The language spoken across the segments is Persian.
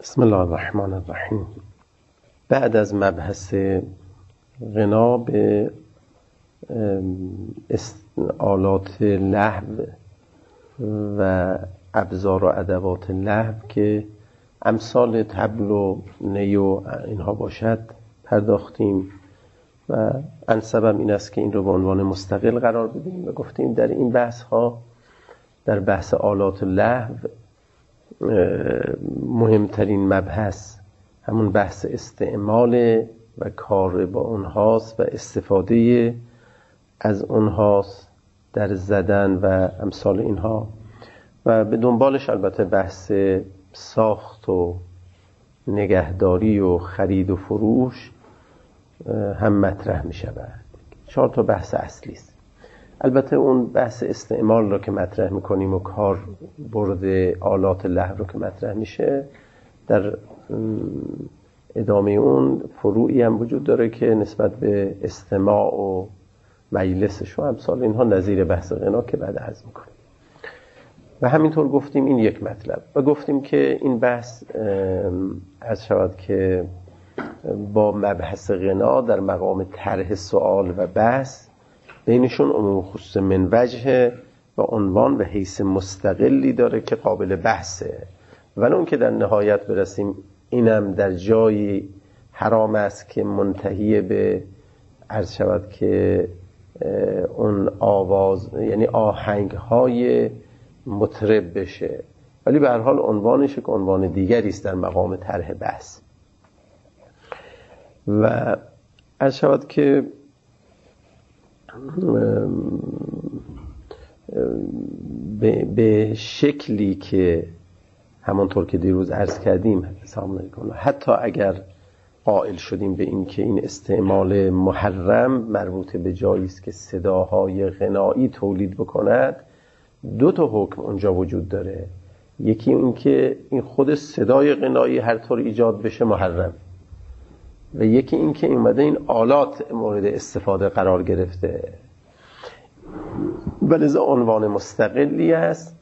بسم الله الرحمن الرحیم. بعد از مبحث غنا به آلات لهو و ابزار و ادوات لهو که امثال طبل و نی و اینها باشد پرداختیم و انسبم این است که این رو به عنوان مستقل قرار بدیم و گفتیم در این بحث ها، در بحث آلات لهو، مهمترین مبحث همون بحث استعمال و کار با اونهاست و استفاده از اونهاست در زدن و امثال اینها، و به دنبالش البته بحث ساخت و نگهداری و خرید و فروش هم مطرح می شود. 4 تا بحث اصلی است. البته اون بحث استعمال رو که مطرح میکنیم و کار برد آلات لهو رو که مطرح میشه، در ادامه اون فروعی هم وجود داره که نسبت به استماع و مجلسش و امثال اینها نظیر بحث غنا که بعد عرض میکنیم. و همینطور گفتیم این یک مطلب و گفتیم که این بحث عرض شود که با مبحث غنا در مقام طرح سوال و بحث بینشون عموم خصوص من وجه و عنوان و حیث مستقلی داره که قابل بحثه، ولی اون که در نهایت برسیم اینم در جایی حرام است که منتهی به عرض شود که اون آواز یعنی آهنگ های مطرب بشه، ولی به هر حال عنوانش که عنوان دیگری است در مقام طرح بحث. و عرض شود که به شکلی که همونطور که دیروز عرض کردیم حتی اگر قائل شدیم به این که این استعمال محرم مربوط به جایی است که صداهای غنایی تولید بکند، 2 تا حکم اونجا وجود داره. یکی این که این خود صدای غنایی هر طور ایجاد بشه محرم، و یکی این که اومده این آلات مورد استفاده قرار گرفته، ولذا عنوان مستقلی است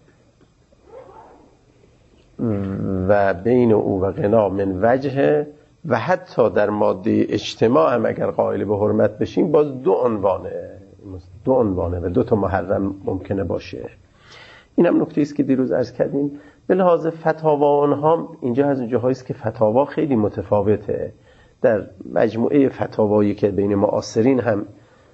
و بین او و غنا من وجه، و حتی در ماده اجتماع هم اگر قائل به حرمت بشیم باز 2 عنوانه و 2 تا محرم ممکنه باشه. این هم نکته است که دیروز عرض کردیم. به لحاظ فتاوا اونها اینجا از جاهایی است که فتاوا خیلی متفاوته. در مجموعه فتاوایی که بین معاصرین هم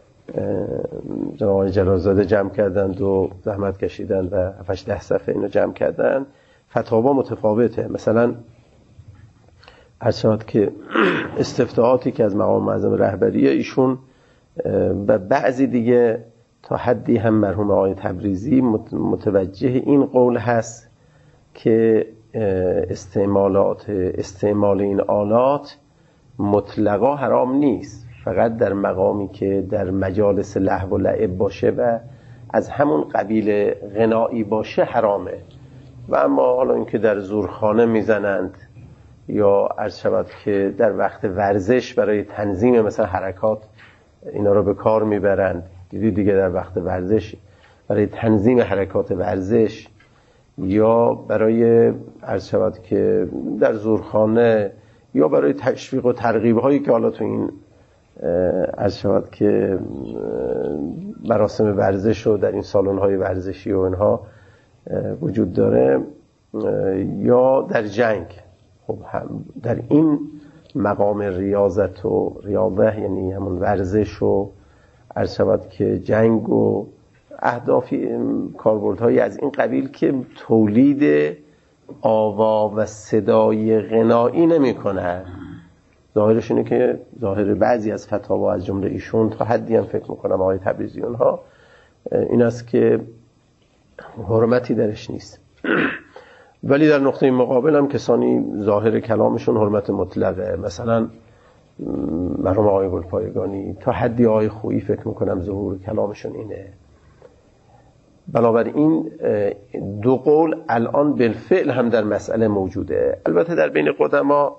جناب جلالزاده جمع کردند و زحمت کشیدند و 7-10 صفحه اینو جمع کردند، فتاوا متفاوته. مثلا عرض شد که استفتاحاتی که از مقام معظم رهبری ایشون و بعضی دیگه تا حدی هم مرحوم آقای تبریزی متوجه این قول هست که استعمال این آلات مطلقا حرام نیست، فقط در مقامی که در مجالس لهو و لعب باشه و از همون قبیل غنایی باشه حرامه. و اما حالا اینکه در زورخانه میزنند یا عرض شود که در وقت ورزش برای تنظیم مثلا حرکات اینا رو به کار میبرند، دیگه در وقت ورزش برای تنظیم حرکات ورزش یا برای عرض شود که در زورخانه یا برای تشویق و ترغیب هایی که حالا تو این عرض شود که مراسم ورزش و در این سالن های ورزشی و اینها وجود داره، یا در جنگ. خب در این مقام ریاضت و ریاضه یعنی همون ورزش و عرض شود که جنگ و اهدافی کاربردهایی از این قبیل که تولید آوا و صدای غنایی نمی کنه. ظاهرش اینه که ظاهر بعضی از فتاوا از جمله ایشون تا حدی هم فکر میکنم آقای تبریزی اونها این است که حرمتی درش نیست، ولی در نقطه مقابل هم کسانی ظاهر کلامشون حرمت مطلقه. مثلا مرحوم آقای گلپایگانی تا حدی آقای خویی فکر میکنم ظهور کلامشون اینه. بنابراین 2 قول الان بالفعل هم در مسئله موجوده. البته در بین قدما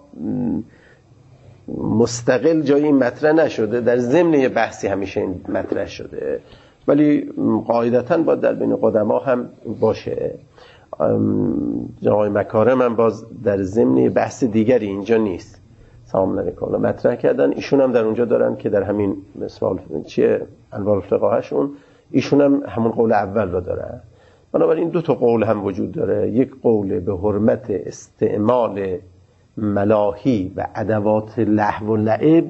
مستقل جایی مطرح نشده، در ضمن یه بحثی همیشه این مطرح شده، ولی قاعدتاً باید در بین قدما هم باشه. جناب مکارم هم باز در ضمن بحث دیگری اینجا نیست سلام علیکم مطرح کردن، ایشون هم در اونجا دارن که در همین مثال چیه انوار الفقهشون ایشون هم همون قول اول رو دارن. بنابراین دو تا قول هم وجود داره، یک قول به حرمت استعمال ملاهی و ادوات لهو و لعب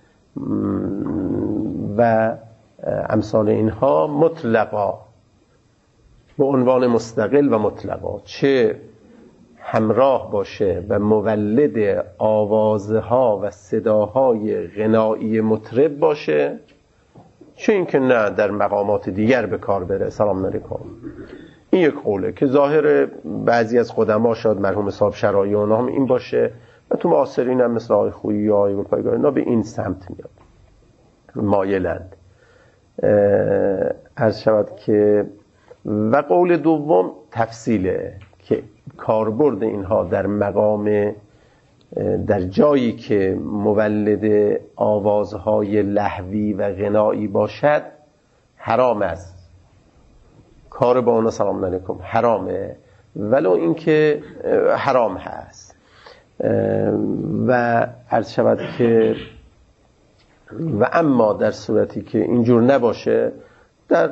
و امثال اینها مطلقا به عنوان مستقل و مطلقا، چه همراه باشه و مولد آوازها و صداهای غنایی مطرب باشه، چه اینکه نه در مقامات دیگر به کار بره. سلام علیکم. این یک قوله که ظاهر بعضی از قدما شاید مرحوم صاحب شرایی و هم این باشه و تو معاصرین هم مثل آقای خویی یا آقای گلپایگاه اینا به این سمت میاد مایلند. عرض شود که و قول دوم تفصیله که کاربرد اینها در مقام در جایی که مولد آوازهای لهوی و غنایی باشد حرام است، کار با اونا سلام علیکم حرامه، ولو اینکه حرام هست. و عرض شود که و اما در صورتی که اینجور نباشه در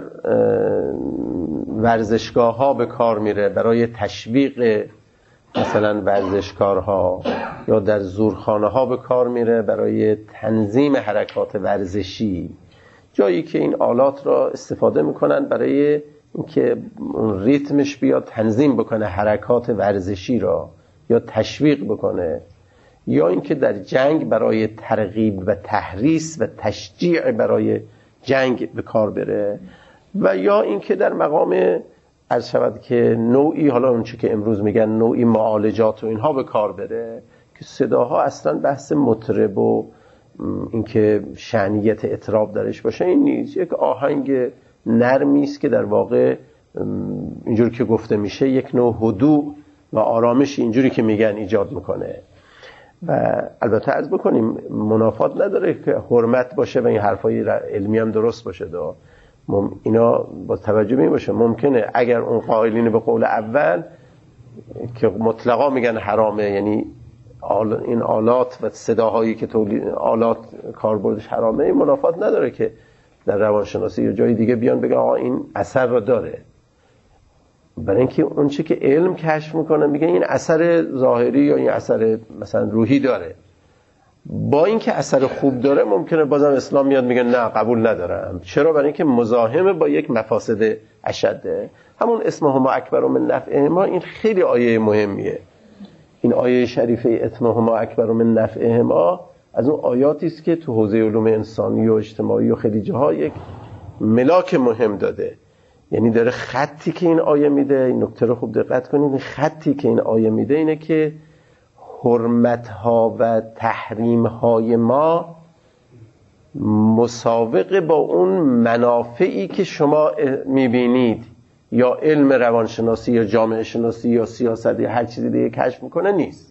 ورزشگاه ها به کار میره برای تشویق مثلا ورزشکارها، یا در زورخانه ها به کار میره برای تنظیم حرکات ورزشی، جایی که این آلات را استفاده میکنن برای اینکه اون ریتمش بیاد تنظیم بکنه حرکات ورزشی را یا تشویق بکنه، یا اینکه در جنگ برای ترغیب و تحریص و تشجیع برای جنگ به کار بره، و یا اینکه در مقام عرض شود که نوعی، حالا اون چی که امروز میگن نوعی معالجات و اینها به کار بره که صداها اصلا بحث مطرب و اینکه شأنیت اطراب درش باشه این نیست، یک آهنگ نرمی است که در واقع اینجوری که گفته میشه یک نوع هدوء و آرامش اینجوری که میگن ایجاد میکنه. و البته عرض بکنیم منافات نداره که حرمت باشه و این حرفای علمی هم درست باشه اینا با توجه به این باشه. ممکنه اگر اون قائلین به قول اول که مطلقا میگن حرامه، یعنی این آلات و صداهایی که تولید آلات کاربردش حرامه، این منافات نداره که در روانشناسی یا جای دیگه بیان بگن آقا این اثر رو داره، برای اینکه اون چه که علم کشف میکنه میگه این اثر ظاهری یا این اثر مثلا روحی داره. با اینکه اثر خوب داره ممکنه بازم اسلام میاد میگه نه قبول ندارم. چرا؟ برای اینکه مزاحمه با یک مفاسد اشده. همون اسمهما اکبر من نفعهما، این خیلی آیه مهمیه. این آیه شریفه اسمهما اکبر من نفعهما از اون آیاتی است که تو حوزه علوم انسانی و اجتماعی و خیلی جاها یک ملاک مهم داده. یعنی داره خطی که این آیه میده، این نکته رو خوب دقت کنید، خطی که این آیه میده اینه که حرمت‌ها و تحریم‌های ما مساوق با اون منافعی که شما میبینید یا علم روانشناسی یا جامعه شناسی یا سیاست یا هر چیزی دیگه کشف میکنه نیست.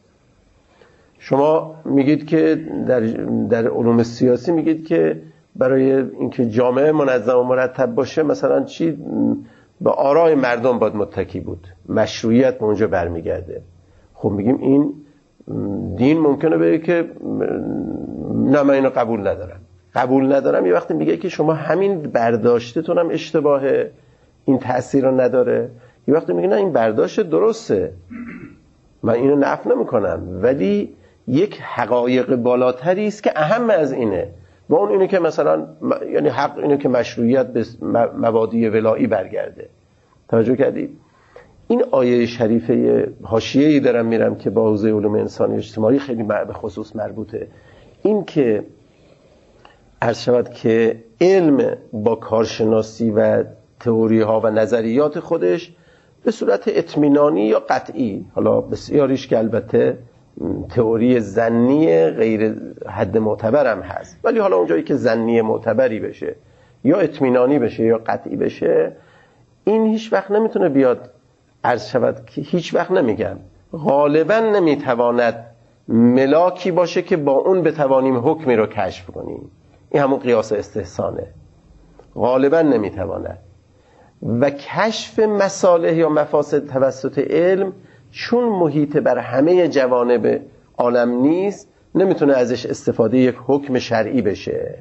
شما میگید که در علوم سیاسی میگید که برای اینکه جامعه منظم و مرتب باشه مثلا چی به آرای مردم باید متکی بود، مشروعیت به اونجا برمیگرده. خب میگیم این دین ممکنه بگه که نه من اینو قبول ندارم. یه وقتی میگه که شما همین برداشتتون هم اشتباهه، این تأثیر رو نداره. یه وقتی میگه نه این برداشت درسته، من اینو نفی نمیکنم، ولی یک حقایق بالاتری است که اهم از اینه. و اون اینه که مثلا یعنی حق اینه که مشروعیت به مبادی ولایی برگرده. توجه کردید؟ این آیه شریفه حاشیه‌ای دارم میرم که با حوزه علوم انسانی و اجتماعی خیلی به خصوص مربوطه. این که عرض شود که علم با کارشناسی و تئوری ها و نظریات خودش به صورت اطمینانی یا قطعی، حالا بسیاریش که البته تئوری ظنی غیر حد معتبرم هست، ولی حالا اونجایی که ظنی معتبری بشه یا اطمینانی بشه یا قطعی بشه، این هیچ وقت نمیتونه بیاد عرض شود که هیچ وقت نمیگم غالبا نمیتواند ملاکی باشه که با اون بتوانیم حکمی رو کشف کنیم. این همون قیاس استحسانه. غالبا نمیتواند. و کشف مصالح یا مفاسد توسط علم چون محیط بر همه جوانب عالم نیست، نمیتونه ازش استفاده یک حکم شرعی بشه.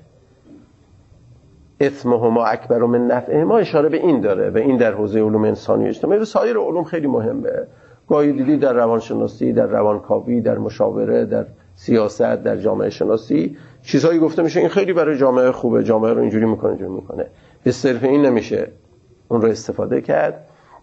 اثمهما اکبر من نفعهما اشاره به این داره و این در حوزه علوم انسانی و اجتماعی و سایر علوم خیلی مهمه. گاهی دیدی در روانشناسی، در روانکاوی، در مشاوره، در سیاست، در جامعه شناسی چیزهایی گفته میشه این خیلی برای جامعه خوبه، جامعه رو اینجوری میکنه اینجوری میکنه. به صرف این نمیشه اون رو استفاده کرد،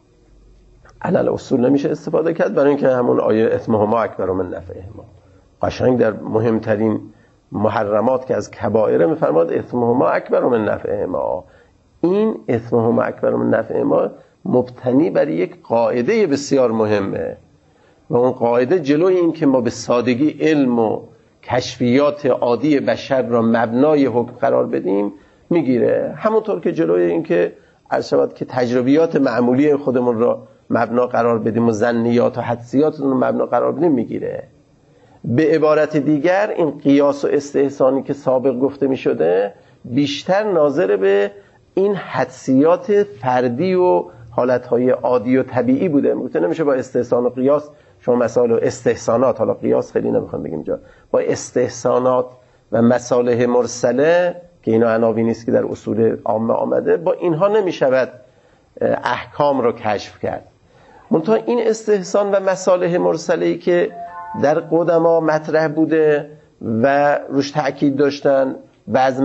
علل اصول نمیشه استفاده کرد، برای اینکه همون آیه اثمهما اکبر من نفعهما قشنگ در مهمترین محرمات که از کبائر میفرماد اثمهما اکبر من نفعهما. این اثمهما اکبر من نفعهما مبتنی بر یک قاعده بسیار مهمه و اون قاعده جلوی این که ما به سادگی علم و کشفیات عادی بشر را مبنای حکم قرار بدیم میگیره، همونطور که جلوی این که عرض شود که تجربیات معمولی خودمون را مبنا قرار بدیم و ظنیات و حدسیات رو مبنا قرار بدیم میگیره. به عبارت دیگر این قیاس و استحسانی که سابق گفته می شده بیشتر ناظر به این حدسیات فردی و حالتهای عادی و طبیعی بوده. گفته نمیشه با استحسان و قیاس شما مسائل و استحسانات، حالا قیاس خیلی نمیخوام بگیم جا، با استحسانات و مصالح مرسله که اینا عناوینی است که در اصول عامه آمده، با اینها نمیشود احکام رو کشف کرد. منتها این استحسان و مصالح مرسله‌ای که در قدما مطرح بوده و روش تأکید داشتن و از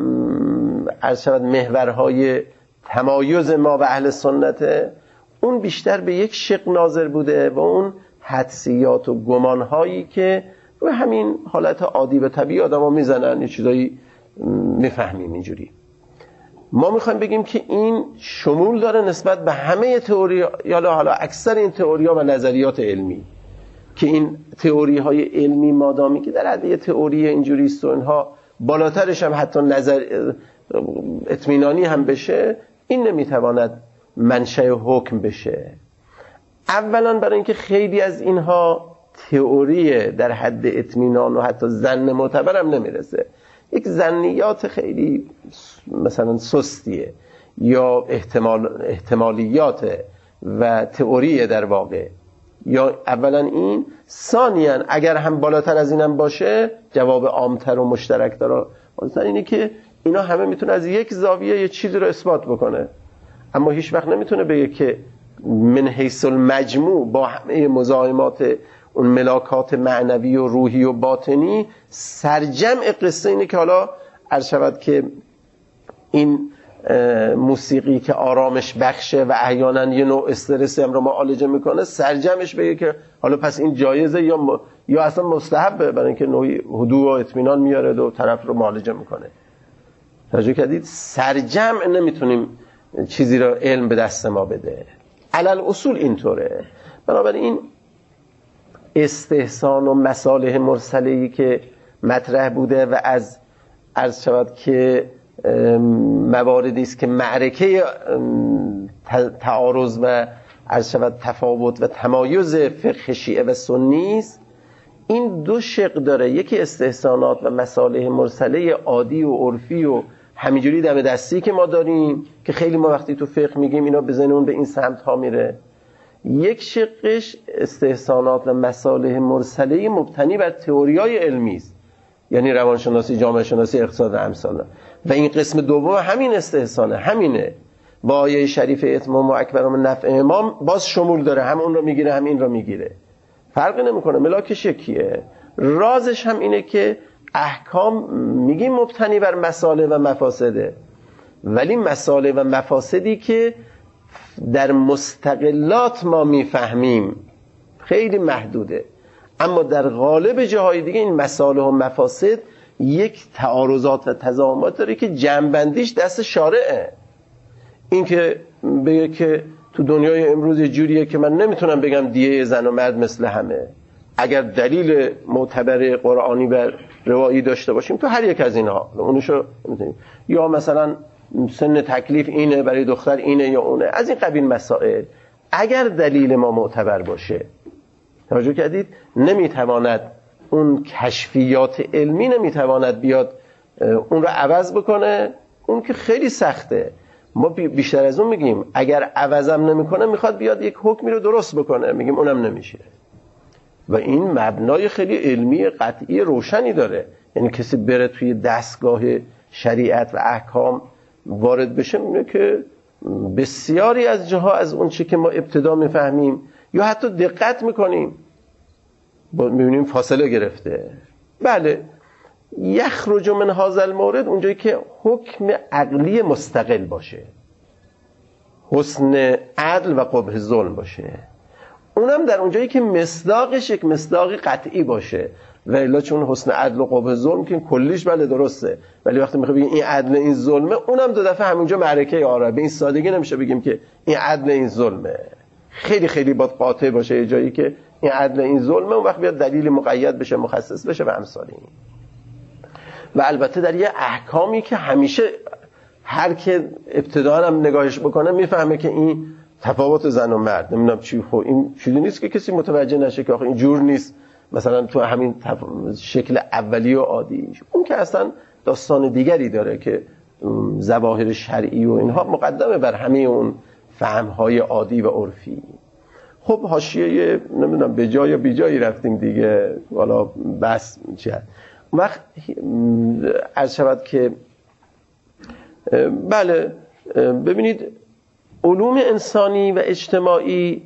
عرض شود محورهای تمایز ما و اهل سنته، اون بیشتر به یک شق ناظر بوده و اون حدسیات و گمانهایی که روی همین حالت عادی و طبیعی آدم ها میزنن، یه چیزایی میفهمیم اینجوری. ما میخوایم بگیم که این شمول داره نسبت به همه تئوری، یا حالا اکثر این تئوری‌ها و نظریات علمی، که این تئوری های علمی مادامی که در حد تئوری اینجوری است و اینها بالاترش هم حتی نظر اطمینانی هم بشه، این نمیتواند منشأ حکم بشه. اولا برای اینکه خیلی از اینها تئوری در حد اطمینان و حتی ظن معتبر هم نمیرسه، یک ظنیات خیلی مثلا سستیه یا احتمالیات و تئوریه در واقع. یا اولا این، ثانیاً اگر هم بالاتر از اینم باشه جواب عامتر و مشترک داره. مثلا اینه که اینا همه میتونه از یک زاویه یه چیزی رو اثبات بکنه، اما هیچ وقت نمیتونه بگه که من حیث المجموع با همه مزاحمات اون ملاکات معنوی و روحی و باطنی سرجمع قصه اینه که حالا عرض شود که این موسیقی که آرامش بخشه و احیانا یه نوع استرسی هم رو معالجه میکنه، سرجمش بگه که حالا پس این جایزه یا اصلا مستحبه، برای اینکه نوعی هدوء و اطمینان میاره و طرف رو معالجه میکنه. توجه کردید؟ سرجمع نمیتونیم چیزی رو علم به دست ما بده. علل اصول اینطوره. بنابراین استحسان و مصالح مرسله‌ای که مطرح بوده و از عرض شود که مواردی است که معرکه تعارض و عرض شود تفاوت و تمایز فقه شیعه و سنی است، این دو شق داره. یکی استحسانات و مصالح مرسله عادی و عرفی و همینجوری دم دستی که ما داریم که خیلی ما وقتی تو فقه میگیم اینا به ذهنمون به این سمت ها میره. یک شقش استحسانات و مصالح مرسله مبتنی بر تئوریای علمی است، یعنی روانشناسی، جامعه شناسی، اقتصاد و امثال. و این قسم دوم همین استحسانه، همینه. با آیه شریف اتمام و اکبر من نفع امام باز شمول داره، هم اون رو میگیره هم این رو میگیره، فرقی نمیکنه، ملاکش یکیه. رازش هم اینه که احکام میگیم مبتنی بر مصالح و مفاسده، ولی مصالح و مفاسدی که در مستقلات ما میفهمیم خیلی محدوده، اما در غالب جاهای دیگه این مصالح و مفاسد یک تعارضات و تضامنات داره که جمع‌بندیش دست شارعه. این که بگه که تو دنیای امروز یه جوریه که من نمیتونم بگم دیه زن و مرد مثل همه، اگر دلیل معتبر قرآنی و روایی داشته باشیم تو هر یک از اینها اونشو نمیتونیم، یا مثلا سن تکلیف اینه برای دختر اینه یا اونه، از این قبیل مسائل اگر دلیل ما معتبر باشه، توجه کردید، نمیتواند اون کشفیات علمی نمیتواند بیاد اون رو عوض بکنه. اون که خیلی سخته. ما بیشتر از اون میگیم اگر عوضم نمیکنه میخواد بیاد یک حکمی رو درست بکنه، میگیم اونم نمیشه. و این مبنای خیلی علمی قطعی روشنی داره. یعنی کسی بره توی دستگاه شریعت و احکام وارد بشه میبینه که بسیاری از جاها از اون چی که ما ابتدا میفهمیم یا حتی دقت میکنیم میبینیم فاصله گرفته. بله، یخرج من هذا المورد اونجایی که حکم عقلی مستقل باشه، حسن عدل و قبح ظلم باشه، اونم در اونجایی که مصداقش یک مصداق قطعی باشه. و الا چون حسن عدل و قبح ظلم که کلیش بله درسته، ولی وقتی میخوای بگیم این عدل این ظلمه، اونم دو دفعه همونجا معرکه آره. به این سادگی نمیشه بگیم که این عدل این ظلمه. خیلی خیلی باید قاطع باشه یه جایی که این عدل این ظلمه، اون وقت بیاد دلیل مقید بشه، مخصص بشه و امثال این. و البته در یه احکامی که همیشه هر که ابتداً هم نگاهش بکنه میفهمه که این تفاوت زن و مرد نمیدونم چی، خب این چیزی نیست که کسی متوجه نشه که آخه این جور نیست مثلا تو همین شکل اولی و عادیش. اون که اصلا داستان دیگری داره که ظواهر شرعی و اینها مقدمه بر همه اون فهم‌های عادی و عرفی. خب حاشیه نمیدونم به جای یا بی جایی رفتیم دیگه، والا بس چیه وقت عرض شود که بله ببینید علوم انسانی و اجتماعی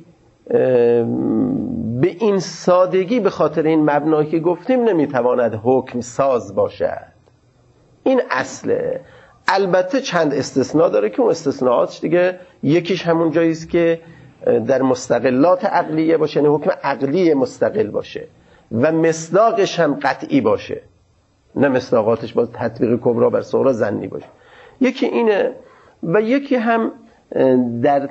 به این سادگی به خاطر این مبنایی که گفتیم نمیتواند حکم ساز باشد. این اصله. البته چند استثناء داره که اون استثناءات دیگه یکیش همون جاییست که در مستقلات عقلیه باشه، یعنی حکم عقلی مستقل باشه و مصداقش هم قطعی باشه، نه مصداقاتش باز تطبیق کبرا بر صغرا ظنی باشه. یکی اینه و یکی هم در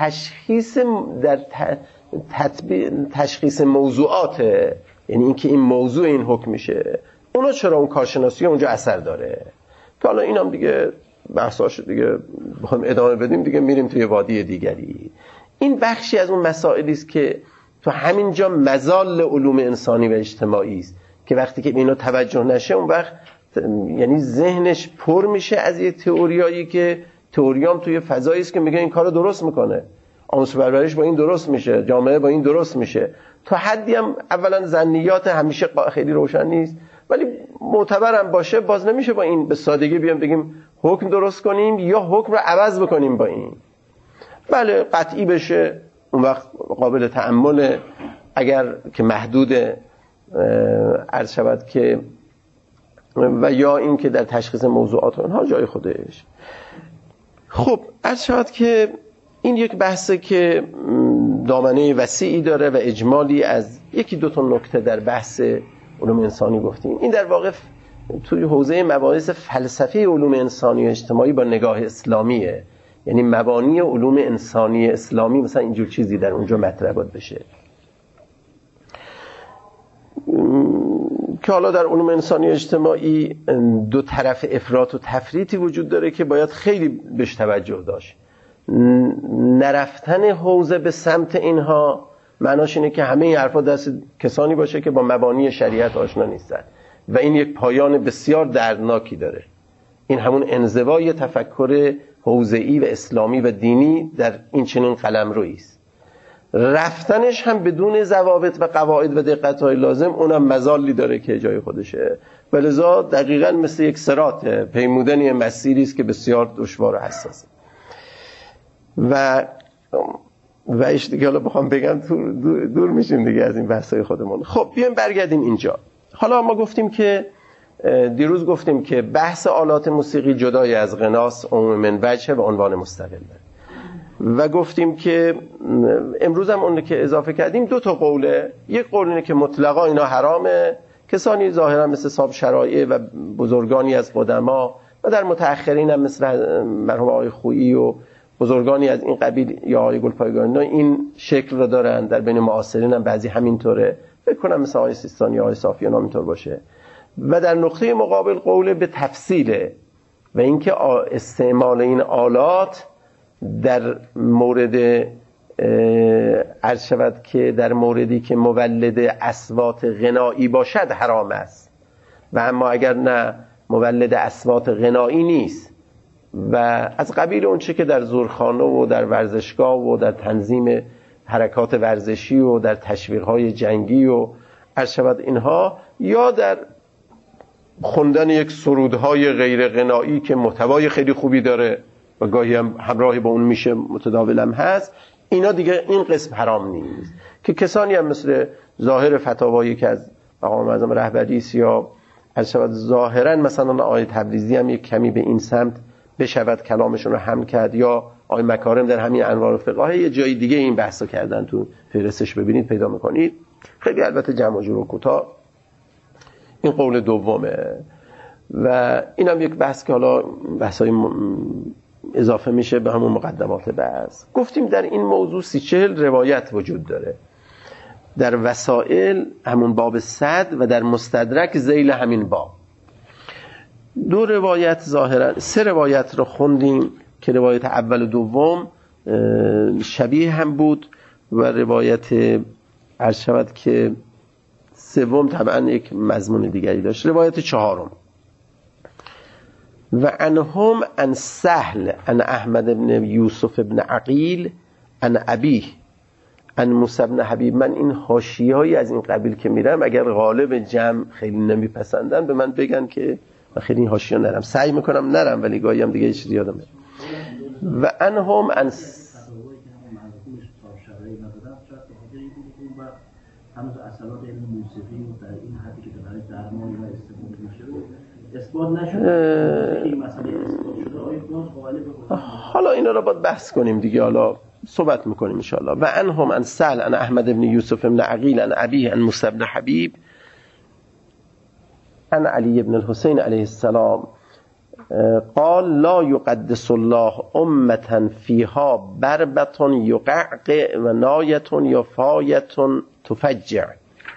تشخیص موضوعات، یعنی اینکه این موضوع این حکم میشه، اونا چرا اون کارشناسی اونجا اثر داره که حالا اینم دیگه بحثاش دیگه بخوایم ادامه بدیم دیگه میریم توی وادی دیگری. این بخشی از اون مسائلی است که تو همین جا مزال علوم انسانی و اجتماعی است که وقتی که اینا توجه نشه اون وقت یعنی ذهنش پر میشه از یه تئوریایی که تئوریام توی فضایی است که میگه این کارو درست میکنه، آموزش پرورش با این درست میشه، جامعه با این درست میشه. تا حدی هم اولا ظنیات همیشه خیلی روشن نیست، ولی معتبرم باشه باز نمیشه با این به سادگی بیام بگیم حکم درست کنیم یا حکم رو عوض بکنیم با این. بله قطعی بشه اون وقت قابل تأمل، اگر که محدود عرض شود که و یا این که در تشخیص موضوعات اونها جای خودش. خب عرض شود که این یک بحثه که دامنه وسیعی داره و اجمالی از یکی دو تا نکته در بحث علوم انسانی گفتیم. این در واقع توی حوزه مباحث فلسفی علوم انسانی و اجتماعی با نگاه اسلامیه، یعنی مبانی علوم انسانی اسلامی مثلا اینجور چیزی در اونجا مطرح بود بشه که حالا در علوم انسانی اجتماعی دو طرف افراط و تفریطی وجود داره که باید خیلی بهش توجه داشت. نرفتن حوزه به سمت اینها معناش اینه که همه این حرفا دست کسانی باشه که با مبانی شریعت آشنا نیستن و این یک پایان بسیار دردناکی داره. این همون انزوای تفکر حوزه‌ای و اسلامی و دینی در این چنین قلمرویی است. رفتنش هم بدون ضوابط و قواعد و دقت‌های لازم اونم مزالی داره که جای خودشه، ولذا دقیقاً مثل یک صراط پیمودن مسیری است که بسیار دشوار و حساسه. و ایش دیگه حالا بخوام بگم دور میشیم دیگه از این بحثای خودمون. خب بیایم برگردیم اینجا. حالا ما گفتیم که دیروز گفتیم که بحث آلات موسیقی جدای از غناست، عموم من وجه و عنوان مستقل و گفتیم که امروز هم اون که اضافه کردیم دو تا قوله. یک قول اینه که مطلقا اینا حرامه، کسانی ظاهرا مثل صاحب شرایع و بزرگانی از قدما و در متأخرین هم مثل مرحوم آقای خویی و بزرگانی از این قبیل یا آقای گلپایگانی این شکل رو دارن. در بین معاصرین هم بعضی همینطوره، فکر کنم مثل آقای سیستانی، آقای صافیان همینطور باشه. و در نقطه مقابل قول به تفصیله و اینکه استعمال این آلات در مورد عرض شود که در موردی که مولد اصوات غنایی باشد حرام است و اما اگر نه مولد اصوات غنایی نیست و از قبیل اون چه که در زورخانه و در ورزشگاه و در تنظیم حرکات ورزشی و در تشویق‌های جنگی و ارشد اینها، یا در خوندن یک سرودهای غیر غنایی که محتوای خیلی خوبی داره و گاهی هم همراهی با اون میشه، متداول هم هست، اینا دیگه این قسم حرام نیست. که کسانی هم مثل ظاهر فتاوایی که از مقام معظم رهبری است یا ارشد ظاهرا مثلا آقای تبریزی هم یک کمی به این سمت بشود کلامشون رو هم کرد، یا آقای مکارم در همین انوار فقهه یه جای دیگه این بحثو کردن، تو فهرستش ببینید پیدا میکنید. خیلی البته جمع و جور و کوتاه این قول دومه و اینم یک بحث که حالا بحثای اضافه میشه به همون مقدمات بحث. گفتیم در این موضوع 30-40 روایت وجود داره، در وسائل همون باب 100 و در مستدرک ذیل همین باب. 2 روایت ظاهرا 3 روایت رو خوندیم که روایت اول و دوم شبیه هم بود و روایت عرض شود که سوم طبعا یک مضمون دیگری داشت. روایت 4 و عنهم عن سهل عن احمد بن یوسف بن عقیل عن ابیه عن موسی بن حبیب. من این حاشیه‌ای از این قبیل که میرم اگر غالب جمع خیلی نمیپسندن به من بگن که من خیلی این حاشیه نرم، سعی میکنم نرم ولی گاهی هم دیگه چیزی یادم میاد. و عنهم عن هنوز اصالات علم موسیقی و در این حدی که برای درمان و استفاده میشه اثبات نشده این مسئله اثبات شده آیا باز قائل به حالا اینا رو باید بحث کنیم دیگه، حالا صحبت میکنیم ان شاء الله. و عنهم عن سهل عن احمد بن یوسف بن عقیل عن ابیه عن موسی بن حبیب عن علی بن الحسین علیه السلام قال لا يقدس الله امه فيها بربه يقعق و نایه یا فایه تفجع.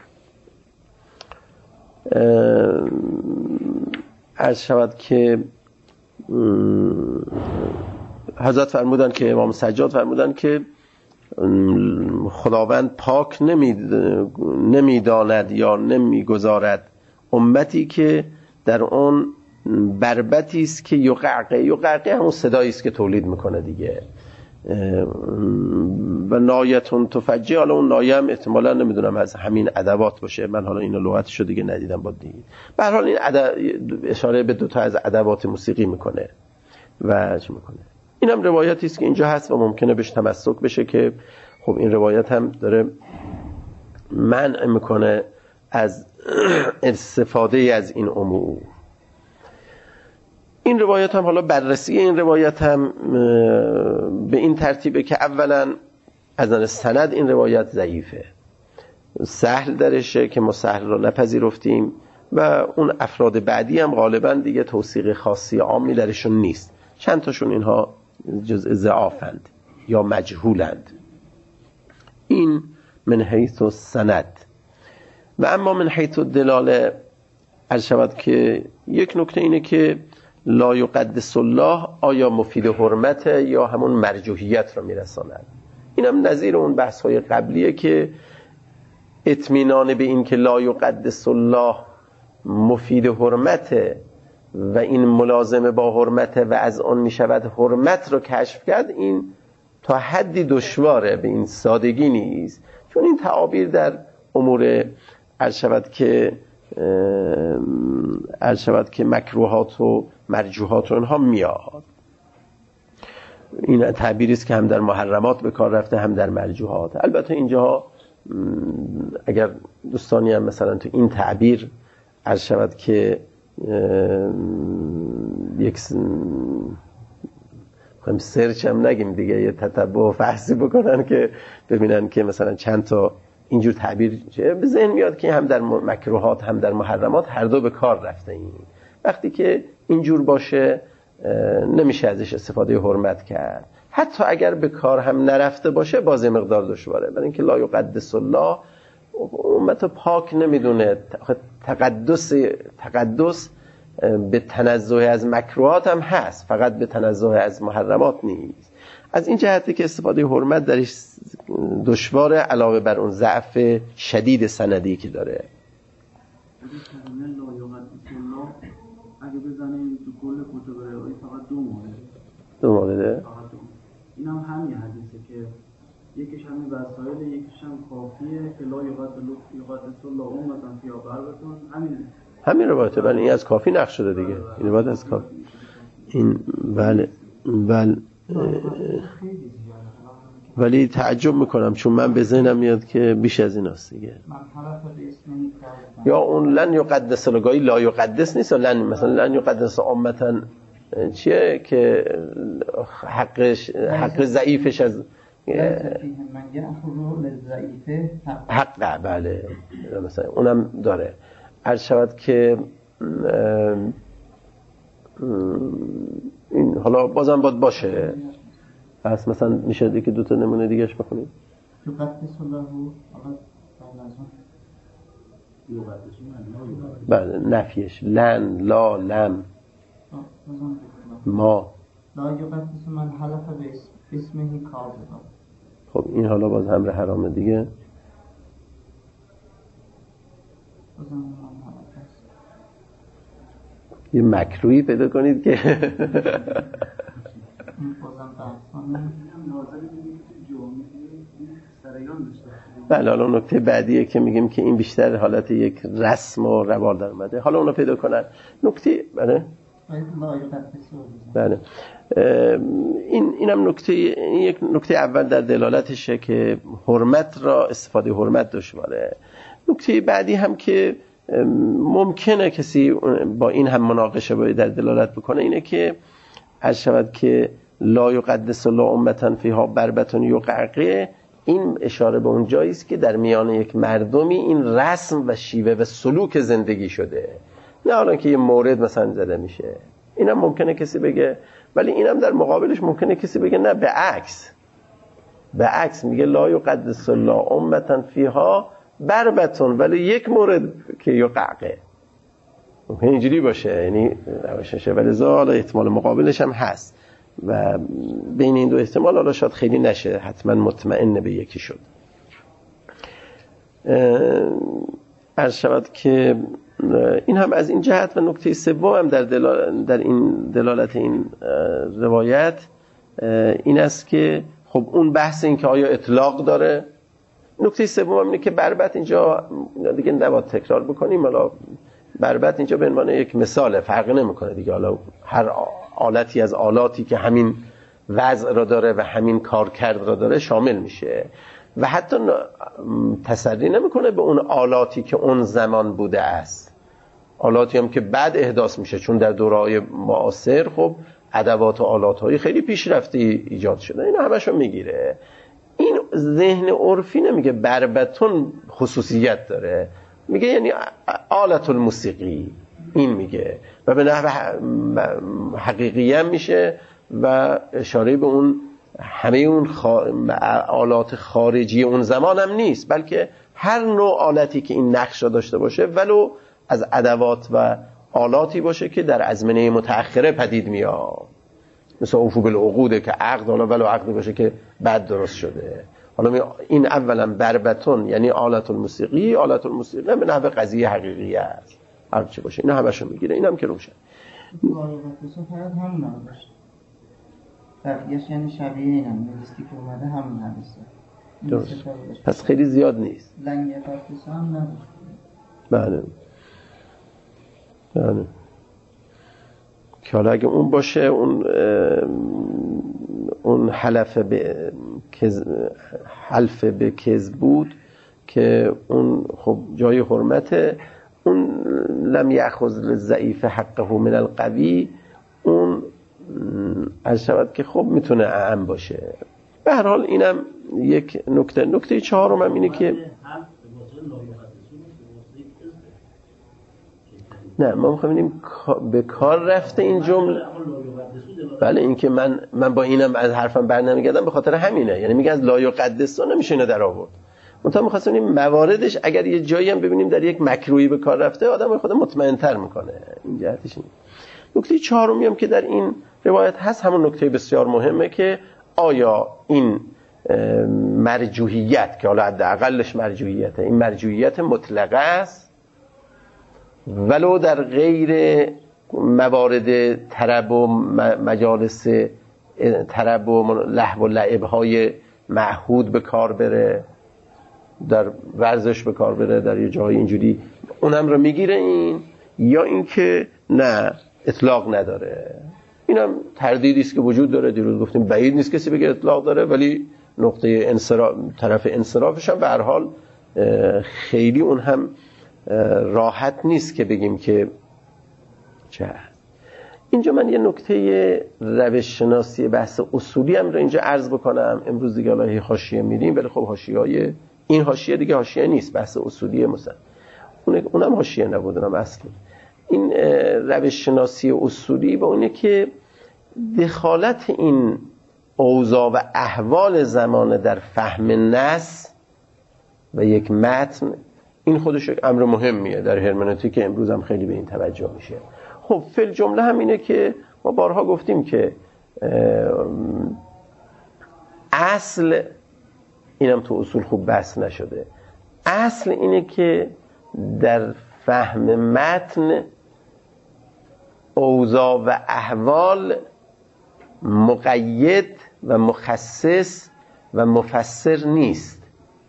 عرض شود که حضرت فرمودن که امام سجاد فرمودن که خداوند پاک نمیداند یا نمیگذارد امتی که در اون بربتی است که یقعقه همون صدایی است که تولید میکنه دیگه، و نایتون تفجع. حالا اون نایه هم احتمالا نمیدونم از همین ادوات باشه، من حالا اینو لغتشو دیگه ندیدم با دیگه. به هر حال این اشاره به 2 تا از ادوات موسیقی میکنه و چه میکنه. اینم روایتی است که اینجا هست و ممکنه بهش تمسک بشه که خب این روایت هم داره منع میکنه از استفاده از این امور. این روایت هم حالا بررسی این روایت هم به این ترتیبه که اولا از نظر سند این روایت ضعیفه، سهل درشه که ما سهل رو نپذیرفتیم و اون افراد بعدی هم غالبا دیگه توثیق خاصی عامی درشون نیست، چند تاشون اینها جزء ضعافند یا مجهولند. این من حیث السند. و اما من حیث الدلاله عرض شود که یک نکته اینه که لا یقدس الله آیا مفید حرمت یا همون مرجوحیت رو میرساند. اینم نظیر اون بحث های قبلیه که اطمینان به این که لا یقدس الله مفید حرمت و این ملازمه با حرمت و از آن میشود حرمت رو کشف کرد، این تا حدی دشواره، به این سادگی نیست، چون این تعابیر در امور عرض شود که مکروهات و مرجوحات و اینها میاد. این تعبیری است که هم در محرمات به کار رفته هم در مرجوحات. البته اینجا اگر دوستانی هم مثلا تو این تعبیر عرض شود که یک سرچ هم نگیم دیگه، یه تتبع و فحصی بکنن که ببینن که مثلا چند تا اینجور تعبیر به ذهن میاد که هم در مکروهات هم در محرمات هر دو به کار رفته. این وقتی که اینجور باشه نمیشه ازش استفاده حرمت کرد، حتی اگر به کار هم نرفته باشه باز مقدار دشواره، برای اینکه لا یقدس الله امت پاک نمیدونه. تقدس به تنزه از مکروهات هم هست، فقط به تنزه از محرمات نیست. از این جهتی که استفاده حرمت درش دشواره، علاوه بر اون ضعف شدید سندی که داره. اگه بزنیم تو کل کتب روایی فقط 2 مورد. 2 مورده؟ فقط 2. این هم همین حدیثه که یکیش همین وسایل، یکیش هم کافیه که لا یقدس الله امة فی غربتون. همین روایته. بله این از کافی نقش شده دیگه. این بعد از کافی. این بله ولی تعجب میکنم چون من به ذهنم میاد که بیش از این است دیگه. یا اون لن یقدس لگاهی لا یقدس نیست، لن مثلا لن یقدس امتن چیه که حق ضعیفش از حق. بله مثلا اونم داره. عرض شود که این حالا بازم باشه. پس مثلا میشه دیگه 2 تا نمونه دیگهش بخونیم. بله نفیش لن لا لم ما لا یقدس من حلف باسمه کاذبا. خب این حالا باز امر حرامه دیگه. یه مکروهی پیدا کنید که بله حالا نکته بعدیه که میگیم که این بیشتر حالت یک رسم و روال در اومده. حالا اونو پیدا کنن. نکته بله اینم یک نکته اول در دلالتشه که حرمت را استفاده حرمت دشواره. نکته بعدی هم که ممکنه کسی با این هم مناقشه باید در دلالت بکنه اینه که عرض شود که لا یقدس الله امة فیها بربة یقعقع. این اشاره به اون جایی است که در میان یک مردمی این رسم و شیوه و سلوک زندگی شده، نه حالا که یه مورد مثلا زده میشه. اینم ممکنه کسی بگه، ولی اینم در مقابلش ممکنه کسی بگه نه به عکس میگه لا یقدس الله امة فیها بربة، ولی یک مورد که یقعقع. ممکنه اینجوری باشه، یعنی نباشه، ولی حالا احتمال مقابلش هم هست و بین این 2 احتمال حالا شاید خیلی نشه حتما مطمئن به یکی شد. عرض شود که این هم از این جهت. و نکته سوم هم در این دلالت این روایت این است که خب اون بحث این که آیا اطلاق داره. نکته سوم هم اینه که بربط اینجا دیگه نباید تکرار بکنیم، حالا بربط اینجا به عنوان یک مثال فرق نمیکنه دیگه. حالا هر آلتی از آلاتی که همین وضع را داره و همین کارکرد را داره شامل میشه و حتی تسری نمیکنه به اون آلاتی که اون زمان بوده است، آلاتی هم که بعد احداث میشه، چون در دوره‌های معاصر خب ادوات و آلات‌های خیلی پیشرفته ایجاد شده، اینا همشو میگیره. این ذهن عرفی نمیگه بربتون خصوصیت داره، میگه یعنی آلت الموسیقی، این میگه و به نحو حقیقی هم میشه و اشاره به اون همه اون آلات خارجی اون زمان هم نیست، بلکه هر نوع آلتی که این نقش را داشته باشه ولو از ادوات و آلاتی باشه که در ازمنه متأخره پدید میاد، مثل اوفو بالعقوده که عقد حالا ولو عقدی باشه که بعد درست شده. حالا این اولا بربتون یعنی آلت الموسیقی، آلت الموسیقی به نحو قضیه حقیقی است، هر چی باشه اینا همشو میگیره. اینم که روشن فقط همون نباشه، بقیه‌اش یعنی شبیه اینم لیستی که اومده همون حدیثه. درست، پس خیلی زیاد نیست. لنگ قطعه هم نباشه. بله بله، که حالا اگه اون باشه اون حلف به کذب بود که اون خب جای حرمته، اون لم یأخذ للضعیف حقه من القوی، اون عرض شود که خب میتونه اعم باشه. به هر حال اینم یک نکته چهارم هم اینه که نه ما میخوایم ببینیم به کار رفته این جمله. بله این که من با اینم از حرفم برنمیگردم به خاطر همینه، یعنی میگه از لا یقدس نمیشه اینو در آورد. منتها می‌خواستیم ببینیم مواردش اگر یه جایی هم ببینیم در یک مکروهی به کار رفته آدم خود مطمئن‌تر میکنه. این جهتش این. نکته چهارمی هم که در این روایت هست همون نکته بسیار مهمه که آیا این مرجوحیت که حالا حداقلش مرجوحیته، این مرجوحیت مطلقه است ولو در غیر موارد طرب و مجالس طرب و لهو و لعب‌های معهود به کار بره، در ورزش به کار بره، در یه جای اینجوری اونم رو میگیره این، یا اینکه نه اطلاق نداره. اینم تردیدی است که وجود داره. دیروز گفتیم بعید نیست کسی بگه اطلاق داره، ولی نقطه انصراف، طرف انصرافش هم به هر حال خیلی اون هم راحت نیست که بگیم که چه. اینجا من یه نکته روش شناسی بحث اصولی هم رو اینجا عرض بکنم. امروز دیگه الهی حاشیه میریم، ولی خب حاشیه‌های این حاشیه دیگه حاشیه نیست، بحث اصولی مثلا اونم حاشیه نبود، اونم اصلی. این روش شناسی اصولی با اونه که دخالت این اوضاع و احوال زمان در فهم نص و یک متن، این خودش یک امر مهمیه در هرمنوتیک امروز هم خیلی به این توجه میشه. خب فی الجمله هم اینه که ما بارها گفتیم که اصل، اینم تو اصول خوب بحث نشده، اصل اینه که در فهم متن اوضاع و احوال مقید و مخصص و مفسر نیست.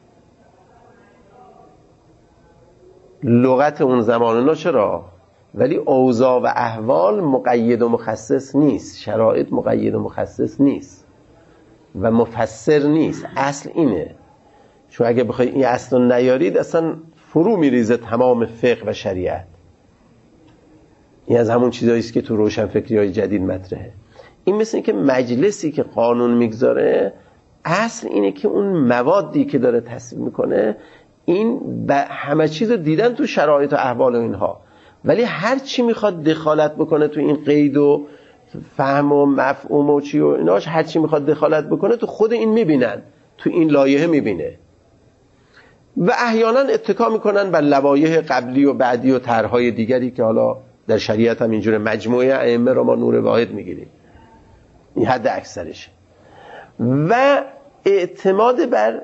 لغت اون زمانه چرا؟ ولی اوضاع و احوال مقید و مخصص نیست، شرایط مقید و مخصص نیست و مفسر نیست. اصل اینه. چون اگه بخوای این اصل رو نیارید اصلا فرو میریزه تمام فقه و شریعت. این از همون چیزایی است که تو روشنفکری‌های جدید مطرحه. این مثل این که مجلسی که قانون میگذاره، اصل اینه که اون موادی که داره تصویب میکنه این همه چیز رو دیدن تو شرایط و احوال و اینها، ولی هر چی میخواد دخالت بکنه تو این قید و فهم و مفهوم و چی و ایناش، هر چی میخواد دخالت بکنه تو خود این میبینن، تو این لایحه میبینه و احیانا اتکا میکنن بر لوایح قبلی و بعدی و طرحهای دیگری که حالا در شریعت هم اینجوره. مجموعه ائمه رو ما نور واحد میگیریم، این حد اکثرشه. و اعتماد بر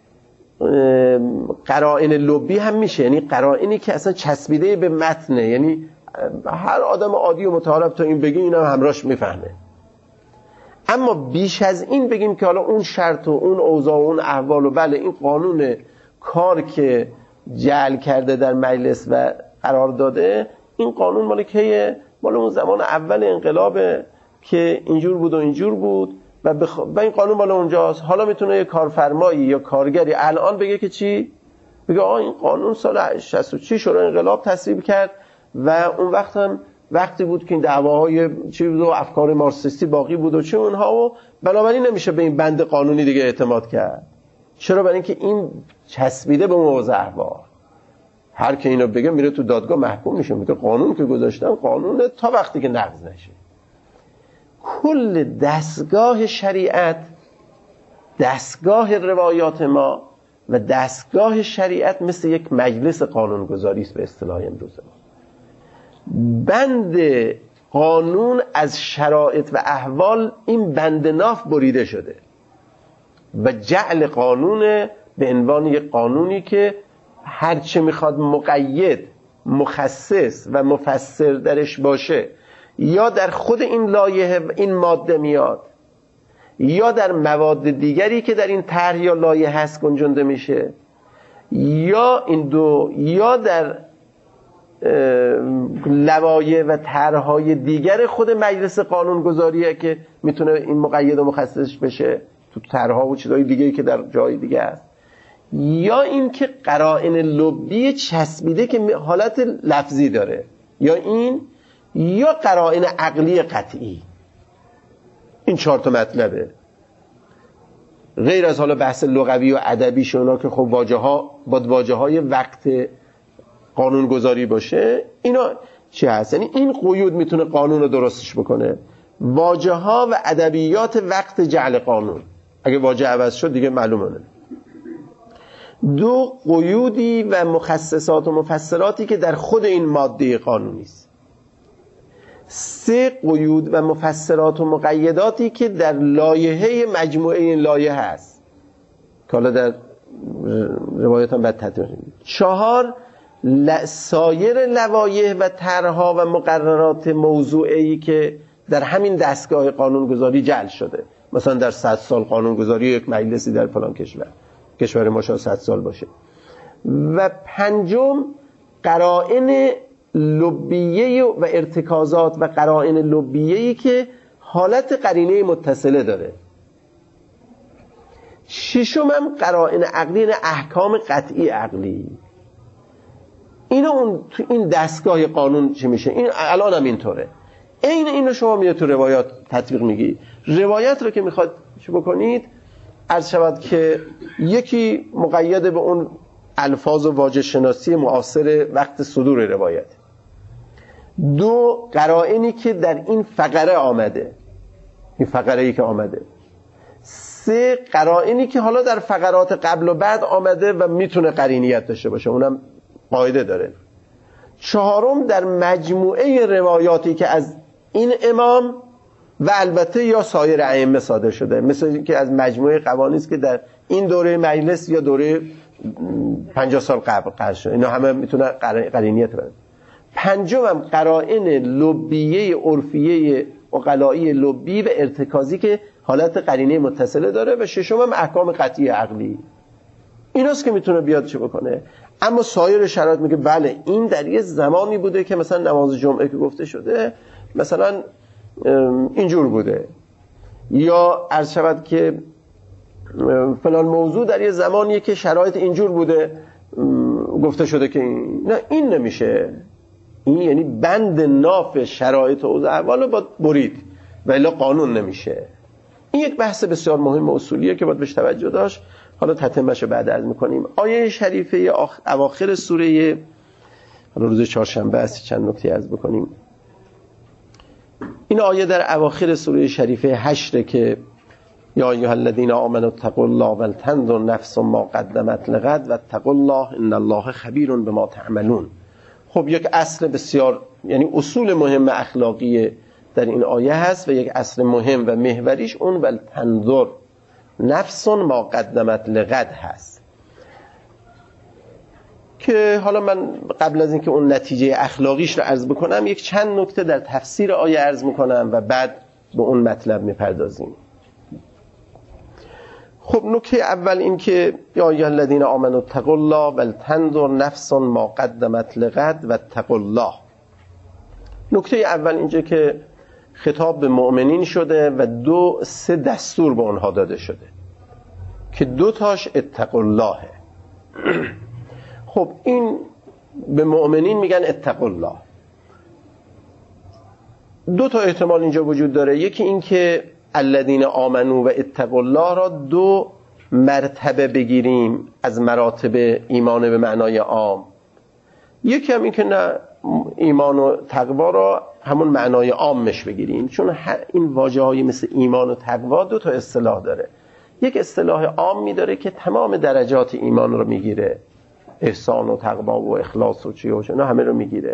قرائن لبی هم میشه، یعنی قرائنی که اصلا چسبیده به متنه، یعنی هر آدم عادی و متعارف تا این بگی اینم همراهش میفهمه. اما بیش از این بگیم که حالا اون شرط و اون اوضاع و اون احوال و بله این قانون کار که جعل کرده در مجلس و قرار داده، این قانون مال کیه؟ مال اون زمان اول انقلابه که اینجور بود و اینجور بود و این قانون مال اونجاست. حالا میتونه یه کارفرمایی یا کارگری الان بگه که چی؟ بگه این قانون سال 66 شورای انقلاب تصویب کرد و اون وقت هم وقتی بود که این دعواهای چی بود و افکار مارکسیستی باقی بود و چه اونها، و بنابراین نمیشه به این بند قانونی دیگه اعتماد کرد. چرا؟ برای اینکه این چسبیده به موضوع احوال. هر که اینو بگه میره تو دادگاه محکوم میشه، میگه قانون که گذاشتن قانونه تا وقتی که نقض نشه. کل دستگاه شریعت، دستگاه روایات ما و دستگاه شریعت مثل یک مجلس قانونگذاری است به اصطلاح امروز ما. بند قانون از شرایط و احوال این بند ناف بریده شده و جعل قانون به عنوان یک قانونی که هرچه میخواد مقید، مخصص و مفسر درش باشه، یا در خود این لایحه این ماده میاد یا در مواد دیگری که در این طرح یا لایحه هست گنجونده میشه، یا این دو، یا در لوایح و طرح‌های دیگر خود مجلس قانونگذاریه که میتونه این مقید و مخصص بشه تو طرح‌ها و چیزهای دیگه‌ای که در جای دیگه هست، یا این که قرائن لبی چسبیده که حالت لفظی داره، یا این، یا قرائن عقلی قطعی. این 4 تا مطلبه، غیر از حالا بحث لغوی و ادبی شونا که خب واژه‌های وقت قانونگذاری باشه. اینا چی هست؟ یعنی این قیود میتونه قانون رو درستش بکنه. واژه‌ها و ادبیات وقت جعل قانون، اگه واژه عوض شد دیگه معلومه. 2 قیودی و مخصصات و مفسراتی که در خود این ماده قانونی است. 3 قیود و مفسرات و مقیداتی که در لایحه مجموعه این لایحه هست که حالا در روایت هم بعد تطبیق. 4 سایر لوایح و طرح‌ها و مقررات موضوعی که در همین دستگاه قانونگذاری جعل شده، مثلا در 100 سال قانونگذاری یک مجلسی در فلان کشور ما شاید 100 سال باشه. و پنجم قرائن لبیه و ارتکازات و قرائن لبیه‌ای که حالت قرینه متصله داره. ششم هم قرائن عقلی، احکام قطعی عقلی. اون تو این دستگاه قانون چی میشه؟ این الان هم اینطوره. اینو شما میاد تو روایات تطبیق میگی. روایت رو که میخواد چی بکنید، عرض شود که یکی مقید به اون الفاظ و واژه شناسی معاصر وقت صدور روایت، دو قرائنی که در این فقره آمده، این فقره‌ای که آمده، سه قرائنی که حالا در فقرات قبل و بعد آمده و میتونه قرینیت داشته باشه، اونم قاعده داره. چهارم در مجموعه روایاتی که از این امام و البته یا سایر ائمه صادر شده، مثل اینکه از مجموعه قوانینی است که در این دوره مجلس یا دوره 50 سال قبل قرار شده، اینا همه میتونه قرینیت بده. پنجم هم قرائن لبیه عرفیه عقلایی لبی و ارتکازی که حالت قرینه متصله داره. و ششم هم احکام قطعی عقلی. ایناست که میتونه بیاد چه بکنه. اما سایر شرایط میگه بله این در یه زمانی بوده که مثلا نماز جمعه که گفته شده مثلا اینجور بوده، یا عرض شود که فلان موضوع در یه زمانیه که شرایط اینجور بوده گفته شده که این نمیشه. این یعنی بند ناف شرایط و احوال رو باید برید و الا قانون نمیشه. این یک بحث بسیار مهم و اصولیه که باید بهش توجه داشت. حالا تتمه‌اش بعد عرض می‌کنیم. آیه شریفه اواخر سوره، حالا روز چهارشنبه است چند نکته عرض بکنیم. این آیه در اواخر سوره شریفه 8 که یا ایها الذین آمنوا اتقوا الله ولتنظر نفس ما قدمت لغد واتقوا الله ان الله خبیر بما تعملون. خب یک اصل بسیار، یعنی اصول مهم اخلاقی در این آیه هست و یک اصل مهم و محوریش اون ولتنظر نفس ما قدمت لغد هست، که حالا من قبل از اینکه اون نتیجه اخلاقیش رو عرض بکنم یک چند نکته در تفسیر آیه عرض میکنم و بعد به اون مطلب میپردازیم. خب نکته اول این که یا ایها الذین آمنوا اتقوا الله ولتنظر نفس ما قدمت لغد واتقوا الله. نکته اول اینجا که خطاب به مؤمنین شده و سه دستور به اونها داده شده که دو تاش اتقوا اللهه. خب این به مؤمنین میگن اتقوا الله. دو تا احتمال اینجا وجود داره. یکی این که الذین آمنوا و اتقوا الله را دو مرتبه بگیریم از مراتب ایمان به معنای عام. یکی هم این که نه، ایمان و تقوا را همون معنای عامش بگیریم، چون این واژه های مثل ایمان و تقوا دو تا اصطلاح داره. یک اصطلاح عامی داره که تمام درجات ایمان رو میگیره، احسان و تقوا و اخلاص و چی و اینا همه رو میگیره.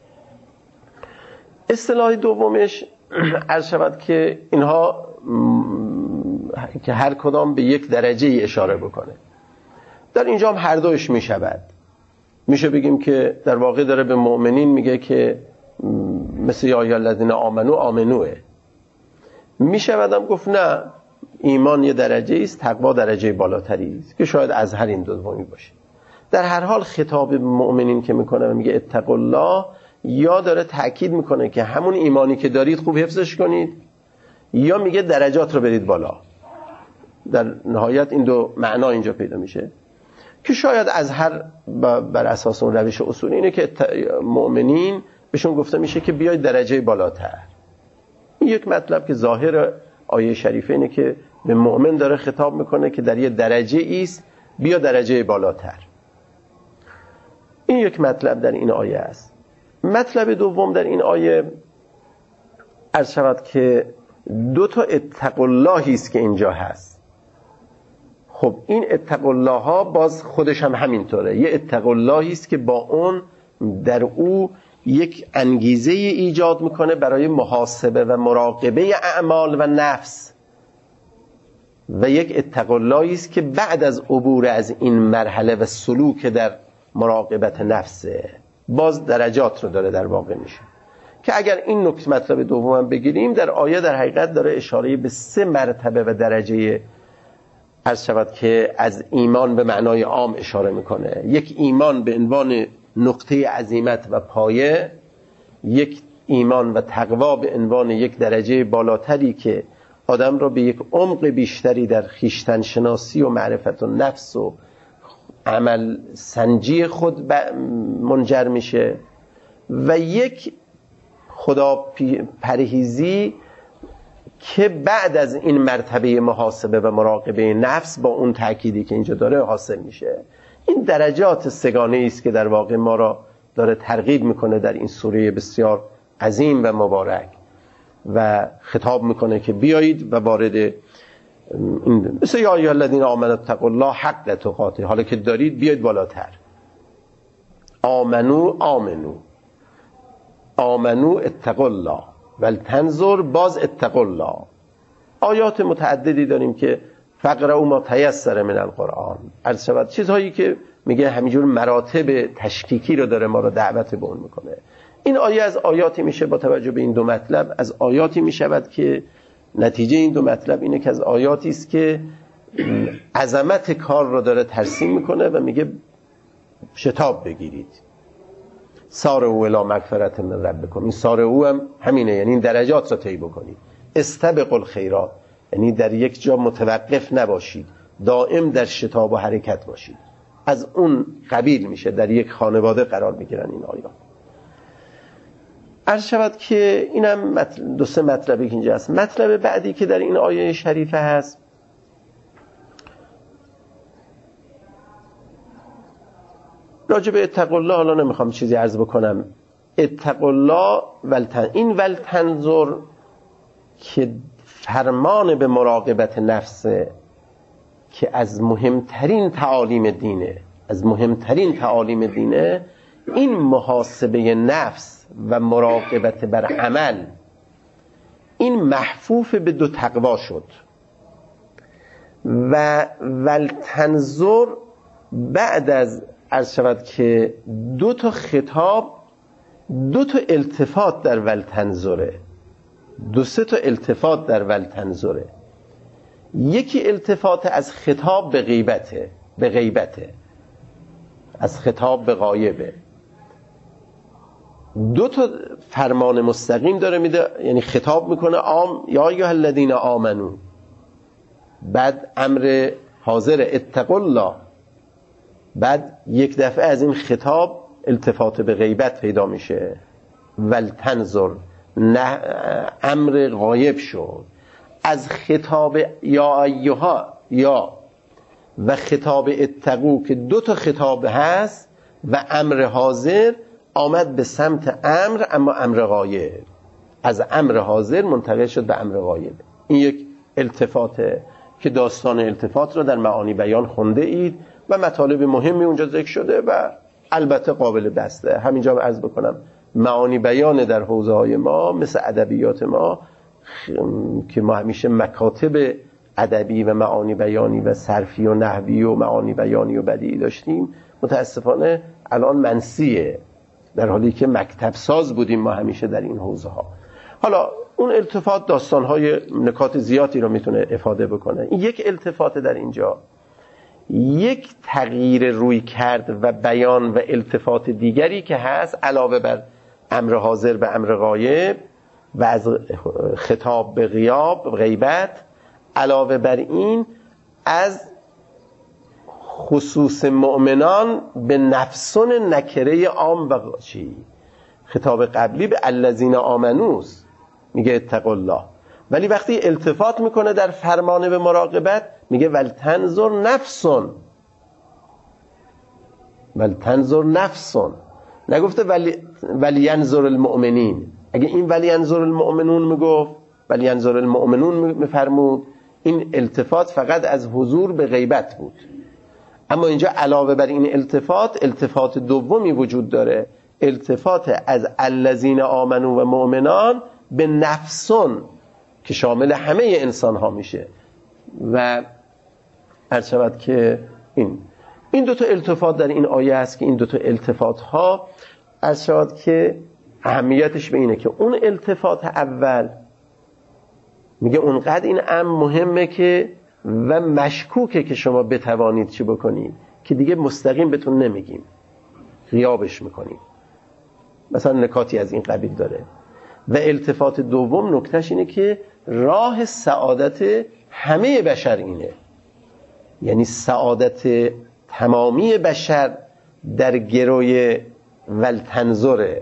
اصطلاح دومش عرض شود که اینها که هر کدام به یک درجه ای اشاره بکنه. در اینجا هم هر دوش میشود. میشه بگیم که در واقع داره به مؤمنین میگه که مثل یا ایها الذین آمنوا آمنوه. میشودم گفت نه، ایمان یه درجه است، تقوا درجه بالاتری است که شاید از هر این دومی باشه. در هر حال خطاب مؤمنین که میکنه و میگه اتقوا الله، یا داره تأکید میکنه که همون ایمانی که دارید خوب حفظش کنید، یا میگه درجات رو برید بالا. در نهایت این دو معنا اینجا پیدا میشه که شاید از هر بر اساس اون روش اصولی اینه که مؤمنین بهشون گفته میشه که بیاید درجه بالاتر. این یک مطلب که ظاهر آیه شریفه اینه که به مؤمن داره خطاب میکنه که در یه درجه ایست، بیا درجه بالاتر. این یک مطلب در این آیه است. مطلب دوم در این آیه عرض شود که دو تا اتقوا اللهی است که اینجا هست. خب این اتقوا الله ها باز خودش هم همینطوره. یه اتقوا اللهی است که با اون در او یک انگیزه ایجاد میکنه برای محاسبه و مراقبه اعمال و نفس، و یک اتقوا اللهی است که بعد از عبور از این مرحله و سلوک در مراقبت نفسه. باز درجات رو داره در واقع میشه که اگر این نکته مطلب دوم بگیریم، در آیه در حقیقت داره اشاره به 3 مرتبه و درجه عرض شود که از ایمان به معنای عام اشاره میکنه. یک ایمان به عنوان نقطه عزیمت و پایه، یک ایمان و تقوا به عنوان یک درجه بالاتری که آدم را به یک عمق بیشتری در خویشتن شناسی و معرفت و نفس و عمل سنجی خود منجر میشه، و یک خدا پرهیزی که بعد از این مرتبه محاسبه و مراقبه نفس با اون تأکیدی که اینجا داره حاصل میشه. این درجات سگانه است که در واقع ما را داره ترغیب میکنه در این سوره بسیار عظیم و مبارک و خطاب میکنه که بیایید و وارد این مثل یا ایها الذین آمنوا اتقوا الله حق تقاته، حالا که دارید بیایید بالاتر. آمنو اتقوا الله ولتنظر باز اتقوا الله. آیات متعددی داریم که فقرأوا ما تیسر من القرآن، عرض شود چیزهایی که میگه همینجور مراتب تشکیکی رو داره ما رو دعوت به اون میکنه. این آیه از آیاتی میشه با توجه به این 2 مطلب از آیاتی میشود که نتیجه این 2 مطلب اینه که از آیاتی است که عظمت کار رو داره ترسیم میکنه و میگه شتاب بگیرید. سارعوا الی مغفرة من ربکم. این سارعوا هم همینه، یعنی این درجات رو طی بکنید. استبقوا الخیرات، یعنی در یک جا متوقف نباشید، دائم در شتاب و حرکت باشید. از اون قبیل میشه، در یک خانواده قرار میگیرن این آیات. عرض شود که اینم 2-3 مطلبی که اینجا هست. مطلب بعدی که در این آیه شریفه هست راجع به اتقوا الله، حالا نمیخوام چیزی عرض بکنم. اتقوا الله این ولتنظر که فرمان به مراقبت نفسه که از مهمترین تعالیم دینه، این محاسبه نفس و مراقبت بر عمل این محفوف به 2 تقوا شد. و ولتنظر بعد از عرض شود که 2 تا خطاب، 2 تا التفات در ولتنظره، 2-3 تا التفات در ولتنظره. یکی التفات از خطاب به غیبته، از خطاب به غایبه. 2 تا فرمان مستقیم داره میده، یعنی خطاب میکنه یا ایها الذین آمنو، بعد امر حاضر اتقوا الله، بعد یک دفعه از این خطاب التفات به غیبت پیدا میشه. ولتنظر امر غایب شد. از خطاب یا ایها یا و خطاب اتقوا که 2 تا خطاب هست و امر حاضر آمد به سمت امر، اما امر غایب، از امر حاضر منتقل شد به امر غایب. این یک التفاته که داستان التفات رو در معانی بیان خونده اید و مطالب مهمی اونجا ذکر شده و البته قابل بسته. همینجا عرض بکنم معانی بیان در حوزه های ما مثل ادبیات ما که ما همیشه مکاتب ادبی و معانی بیانی و صرفی و نحوی و معانی بیانی و بدیعی داشتیم، متاسفانه الان منسیه، در حالی که مکتب ساز بودیم ما همیشه در این حوزه ها. حالا اون التفات داستان‌های نکات زیادی رو میتونه افاده بکنه. این یک التفات در اینجا، یک تغییر روی کرد و بیان و التفات دیگری که هست علاوه بر امر حاضر به امر غایب و از خطاب به غیبت، علاوه بر این از خصوص مؤمنان به نفسون نکره عام و خطاب قبلی به الذین آمنوس میگه اتقوا الله، ولی وقتی التفات میکنه در فرمان به مراقبت میگه ولتنظر نفسون، نگفته ولی ینظر المؤمنین. اگه این ولی ینظر المؤمنون میگفت، ولی ینظر المؤمنون میفرمود، این التفات فقط از حضور به غیبت بود. اما اینجا علاوه بر این التفات دومی وجود داره، التفات از الذین آمنو و مؤمنان به نفسون که شامل همه انسان ها میشه. و عرض شود که این این دوتا التفات در این آیه هست که این دوتا التفات ها از شاید که اهمیتش به اینه که اون التفات اول میگه اونقدر این امر مهمه که و مشکوکه که شما بتوانید چی بکنید که دیگه مستقیم بهتون نمیگیم، غیابش میکنیم. مثلا نکاتی از این قبیل داره. و التفات دوم نکتهش اینه که راه سعادت همه بشر اینه، یعنی سعادت تمامی بشر در گروی ولتنظر،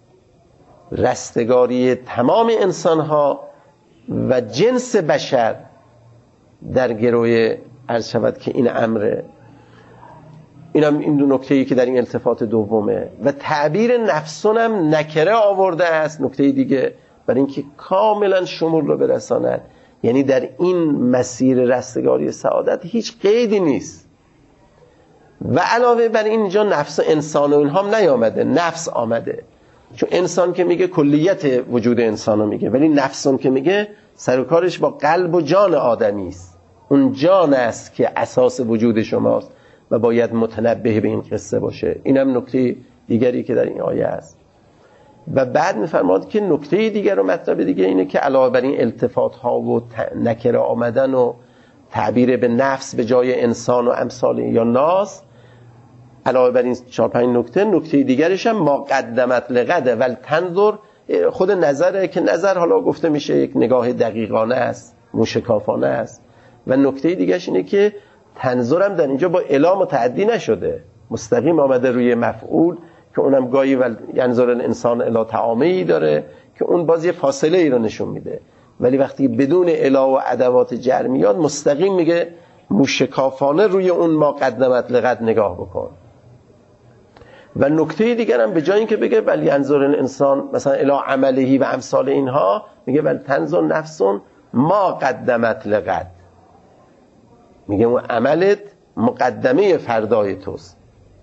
رستگاری تمام انسانها و جنس بشر در گروی عرض شود که این امره. این دو نکته‌ای که در این التفات دومه. و تعبیر نفسون هم نکره آورده است، نکته دیگه، برای اینکه کاملا شمول رو برساند. یعنی در این مسیر رستگاری سعادت هیچ قیدی نیست. و علاوه بر اینجا نفس انسان و اینها هم نیامده، نفس آمده. چون انسان که میگه کلیت وجود انسان رو میگه، ولی نفسون که میگه سر و کارش با قلب و جان آدمی است. اون جان است که اساس وجود شماست و باید متنبه به این قصه باشه. اینم نکته دیگری که در این آیه است. و بعد میفرماد که نکته دیگر و مطلب دیگه اینه که علاوه بر این التفات ها و نکره آمدن و تعبیر به نفس به جای انسان و امثال یا ناس، علاوه بر این 4-5 نکته دیگرش هم ما قدمت لغده ول تنظر، خود نظره که نظر حالا گفته میشه یک نگاه دقیقانه است، موشکافانه است. و نکته دیگرش اینه که تنظرم در اینجا با الا متعدی نشده، مستقیم آمده روی مفعول که اونم گاهی و ینظر الانسان الی طعامه‌ای داره که اون باز یه فاصله ای رو نشون میده. ولی وقتی بدون الا و ادوات جر میاد مستقیم میگه موشکافانه روی اون ما قدمت لغت نگاه بکن. و نکته دیگر هم به جای اینکه بگه بل ینظر الانسان مثلا الی عمله و امثال اینها، میگه بل تنظر نفسون ما قدمت لغت، میگه اون عملت مقدمه فردای توست.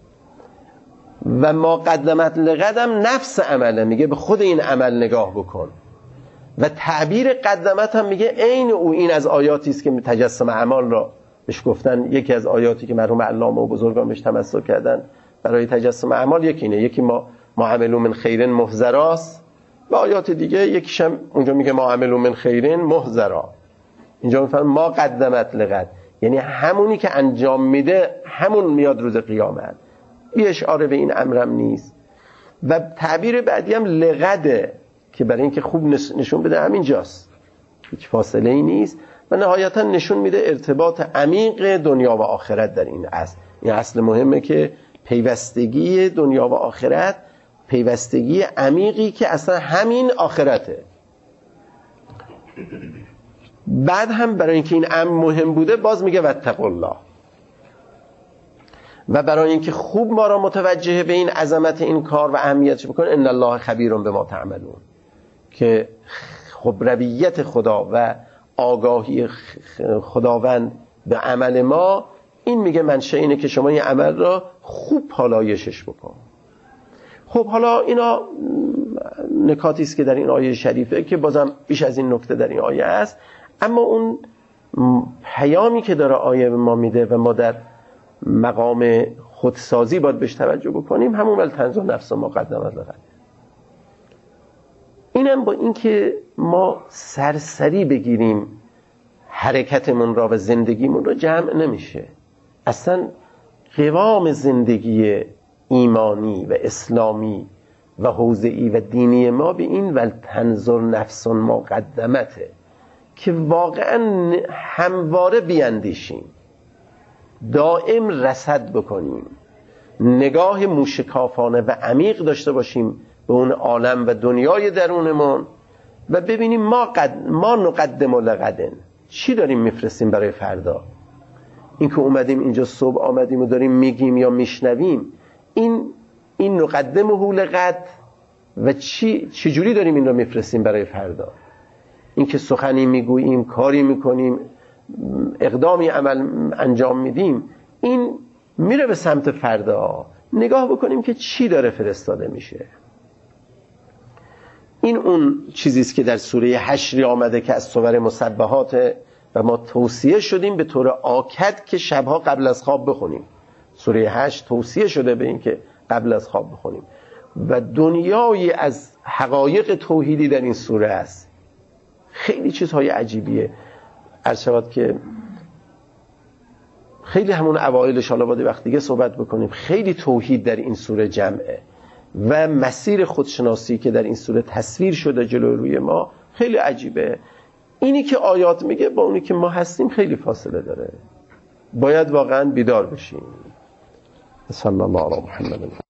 و ما قدمت لغدم نفس عمله، میگه به خود این عمل نگاه بکن. و تعبیر قدمت هم میگه عین او این از آیاتی است که تجسم اعمال را بهش گفتن. یکی از آیاتی که مرحوم علامه و بزرگان بهش تمسک کردن برای تجسم اعمال یکی اینه، یکی ما عملو من خیرن محضراست، و آیات دیگه یکیش هم اونجا میگه ما عملو من خیرن محضرا. اینجا میفهمن ما قدمت لغد، یعنی همونی که انجام میده همون میاد روز قیامت. بی اشاره به این امرم نیست. و تعبیر بعدی هم لغده که برای اینکه خوب نشون بده همینجاست، هیچ فاصله ای نیست. و نهایتا نشون میده ارتباط عمیق دنیا و آخرت در این اصل. این اصل مهمه که پیوستگی دنیا و آخرت، پیوستگی عمیقی که اصلا همین آخرته. بعد هم برای اینکه این امر مهم بوده باز میگه واتقوا الله. و برای اینکه خوب ما را متوجه به این عظمت این کار و اهمیتش بکنه، ان الله خبیر بما تعملون، که خبرویت خدا و آگاهی خداوند به عمل ما، این میگه منشأ اینه که شما این عمل را خوب پالایشش بکن. خب حالا اینا نکاتی است که در این آیه شریفه که بازم بیش از این نکته در این آیه است، اما اون پیامی که داره آیه به ما میده و ما در مقام خودسازی باید بهش توجه بکنیم، همون ولتنظر نفس ما قدمت لغد. اینم با اینکه ما سرسری بگیریم حرکتمون را و زندگیمون را جمع نمیشه. اصلا قوام زندگی ایمانی و اسلامی و حوزه‌ای و دینی ما به این ولتنظر نفس ما قدمته که واقعا همواره بیاندیشیم، دائم رصد بکنیم، نگاه موشکافانه و عمیق داشته باشیم به اون عالم و دنیای درونمون و ببینیم ما نقدم لغدن، چی داریم میفرستیم برای فردا. این که اومدیم اینجا صبح آمدیم و داریم میگیم یا میشنویم، این نقدم لغد و چجوری داریم این رو میفرستیم برای فردا. این که سخنی میگوییم، کاری میکنیم، اقدامی عمل انجام میدیم، این میره به سمت فردا. نگاه بکنیم که چی داره فرستاده میشه. این اون چیزیست که در سوره حشر آمده که از سور مسبحات و ما توصیه شدیم به طور آکد که شبها قبل از خواب بخونیم. سوره 8 توصیه شده به این که قبل از خواب بخونیم و دنیایی از حقایق توحیدی در این سوره است. خیلی چیزهای عجیبیه. عرض شود که خیلی همون اوایلش، حالا باید وقت دیگه صحبت بکنیم، خیلی توحید در این سوره جمعه و مسیر خودشناسی که در این سوره تصویر شده جلوی روی ما خیلی عجیبه. اینی که آیات میگه با اونی که ما هستیم خیلی فاصله داره. باید واقعا بیدار بشیم. صلی الله علی محمد.